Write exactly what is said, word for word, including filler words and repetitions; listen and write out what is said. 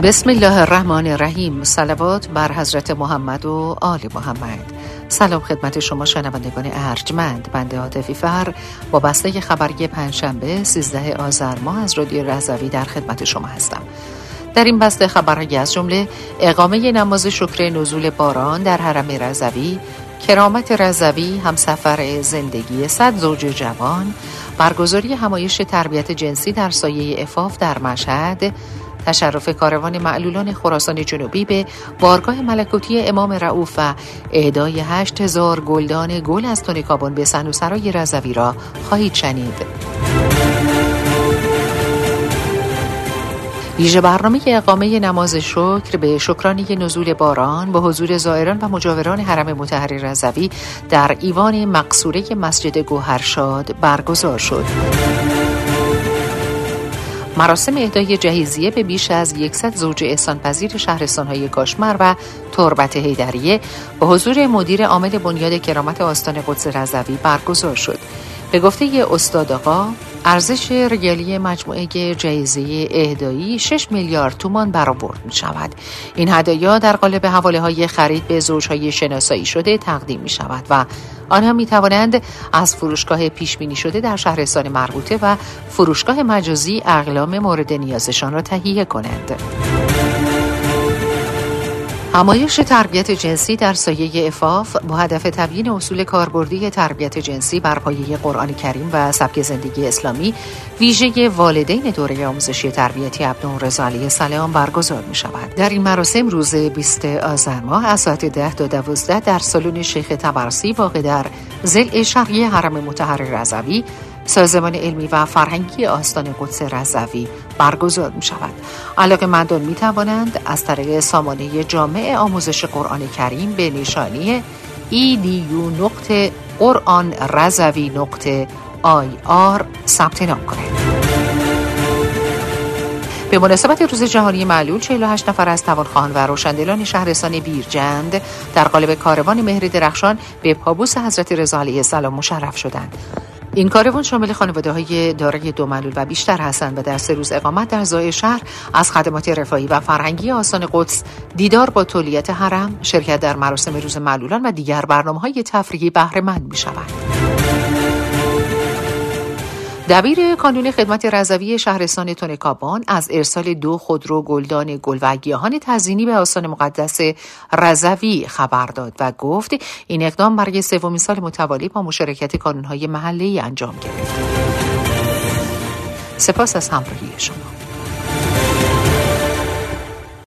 بسم الله الرحمن الرحیم. صلوات بر حضرت محمد و آل محمد. سلام خدمت شما شنوندگان ارجمند. بنده عاطفی فر با بسته خبری پنجشنبه سیزده آذر ماه از رادیو رضوی در خدمت شما هستم. در این بسته خبرهای از جمله اقامه نماز شکر نزول باران در حرم رضوی، کرامت رضوی همسفر زندگی صد زوج جوان، برگزاری همایش تربیت جنسی در سایه عفاف در مشهد، تشرف کاروان معلولان خراسان جنوبی به بارگاه ملکوتی امام رؤوف و اهدای هشت هزار گلدان گل از تونکابون به سنوسرای رضوی را خواهید شنید. ویژه برنامه اقامه نماز شکر به شکرانه نزول باران با حضور زائران و مجاوران حرم مطهر رضوی در ایوان مقصوره مسجد گوهرشاد برگزار شد. مراسم اهدای جهیزیه به بیش از صد زوج احسان‌پذیر شهرستان‌های کاشمر و تربت حیدریه با حضور مدیر عامل بنیاد کرامت آستان قدس رضوی برگزار شد. به گفته استاد آقا، ارزش ریالی مجموعه جایزه اهدایی شش میلیارد تومان برآورد می شود. این هدایا در قالب حواله های خرید به زوجهای شناسایی شده تقدیم می شود و آنها می توانند از فروشگاه پیش بینی شده در شهرستان مربوطه و فروشگاه مجازی اقلام مورد نیازشان را تهیه کنند. همایش تربیت جنسی در سایه عفاف با هدف تبیین اصول کاربردی تربیت جنسی بر پایه قرآن کریم و سبک زندگی اسلامی ویژه والدین دوره آموزشی تربیتی ابناء رضا علیه السلام برگزار می شود. در این مراسم روز بیست آذر ماه از ساعت ده تا دوازده در سالن شیخ طبرسی واقع در ضلع شرقی حرم مطهر رضوی سازمان علمی و فرهنگی آستان قدس رضوی برگزار می شود. علاقه‌مندان می توانند از طریق سامانه جامع آموزش قرآن کریم به نشانی ای دی یو نقطه قرآن رضوی نقطه آی آر ثبت نام کنند. به مناسبت روز جهانی معلول، چهل و هشت نفر از توانخواهان و روشندلان شهرستان بیرجند در قالب کاروان مهر درخشان به پابوس حضرت رضا علیه السلام مشرف شدند. این کاروان شامل خانواده‌های دارای دو معلول و بیشتر هستند و در سه روز اقامت در زای شهر از خدمات رفاهی و فرهنگی آستان قدس، دیدار با تولیت حرم، شرکت در مراسم روز معلولان و دیگر برنامه‌های تفریحی بهره مند می‌شوند. دبیر کانون خدمت رضوی شهرستان تونکابون از ارسال دو خودرو گلدان گل و گیاهان تزیینی به آستان مقدس رضوی خبر داد و گفت این اقدام برای سومین سال متوالی با مشارکت کانون‌های محلی انجام گرفت. سپاس از همراهی شما.